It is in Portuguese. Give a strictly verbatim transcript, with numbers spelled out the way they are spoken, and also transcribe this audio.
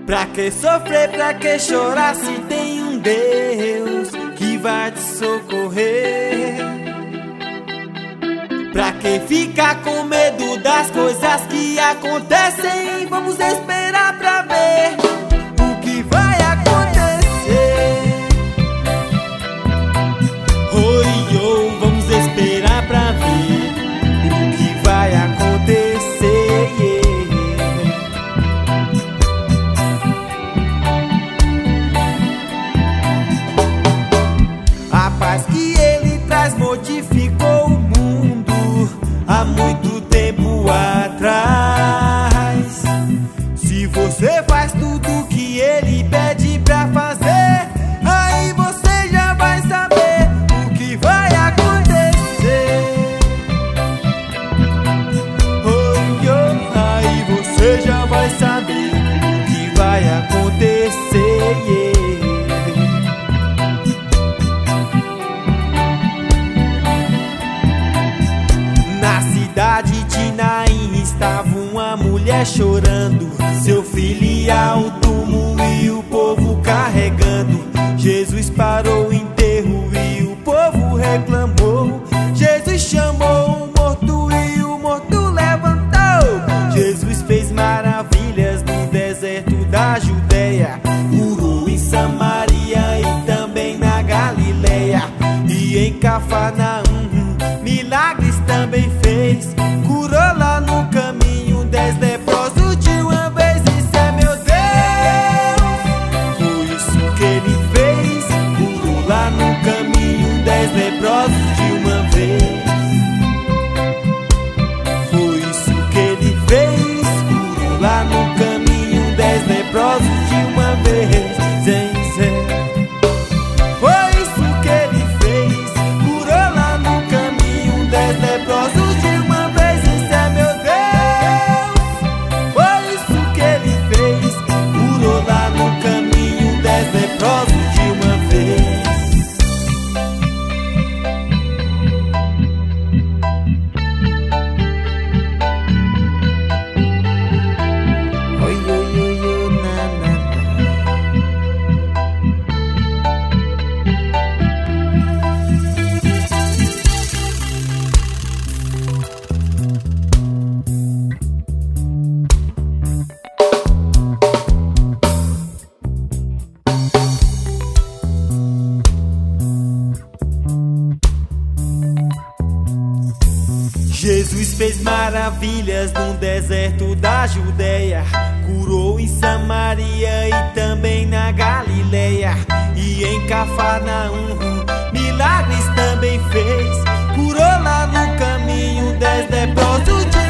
Pra que sofrer, pra que chorar se tem um Deus que vai te socorrer? Pra que ficar com medo das coisas que acontecem? Vamos esperar pra ver o que vai acontecer. Oi, oh, vamos esperar pra ver o que vai acontecer, yeah. A paz que ele traz modificou o mundo há muito tempo atrás. Se você faz tudo que ele pede pra fazer, aí você já vai saber o que vai acontecer. Oh, oh, aí você já vai saber o que vai acontecer, yeah. Na cidade de Naim estava uma mulher chorando, seu filho ia ao túmulo e o povo carregando. Jesus parou o enterro e o povo reclamou. Jesus chamou o morto e o morto levantou. Jesus fez maravilhas no deserto da Judeia, curou em Samaria e também na Galileia, e em Cafarnaum milagres também fez. Curou lá no caminho dez leprosos de uma vez. Isso é meu Deus, foi isso que ele fez. Curou lá no caminho dez leprosos de uma vez. Foi isso que ele fez. Curou lá no caminho dez leprosos de uma vez. Zem, zem. Foi isso que ele fez. Curou lá no caminho dez leprosos de uma vez. Isso é meu Deus. Foi isso que ele fez. Curou lá no caminho dez leprosos de uma vez. Oi, oi, oi, oi, na, na, na. Jesus fez maravilhas no deserto da Judeia, curou em Samaria e também na Galileia, e em Cafarnaum milagres também fez. Curou lá no caminho dez leprosos de